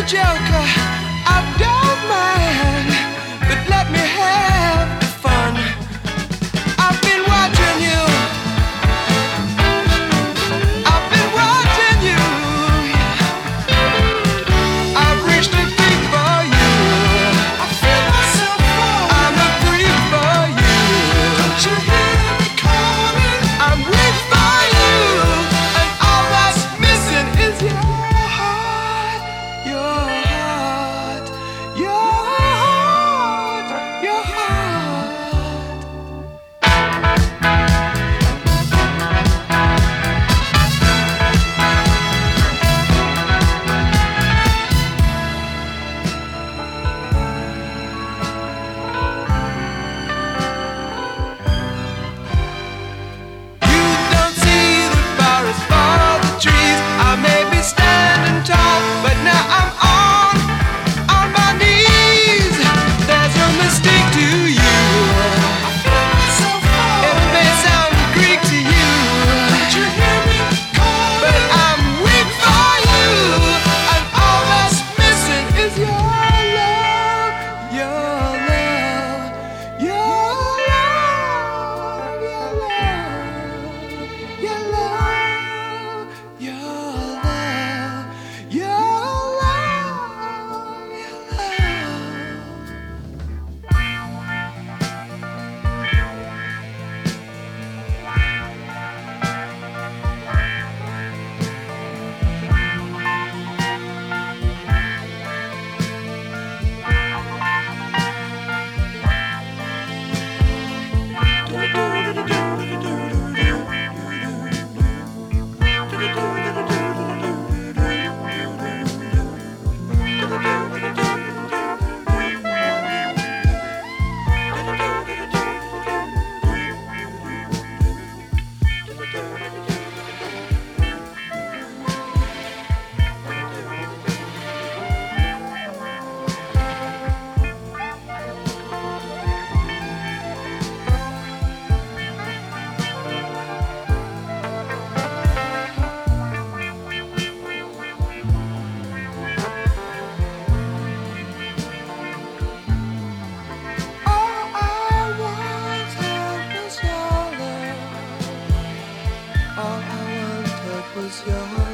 joker, I don't mind, but let me have the fun. I've been watching you. I've been watching you. I've reached a peak for you. I feel myself falling. I'm a creep for you. Don't you hear me calling? I'm weak for you, and all that's missing is your heart, your heart, your heart, your heart. You don't see the forest for the trees. I may be standing tall, but now I'm on my knees. There's no mistake to you. It may sound Greek to you. But I'm weak for you, and all that's missing is your love, your love, your love, your love, your love, your love, your love, your love. All I wanted was your love. All I wanted was your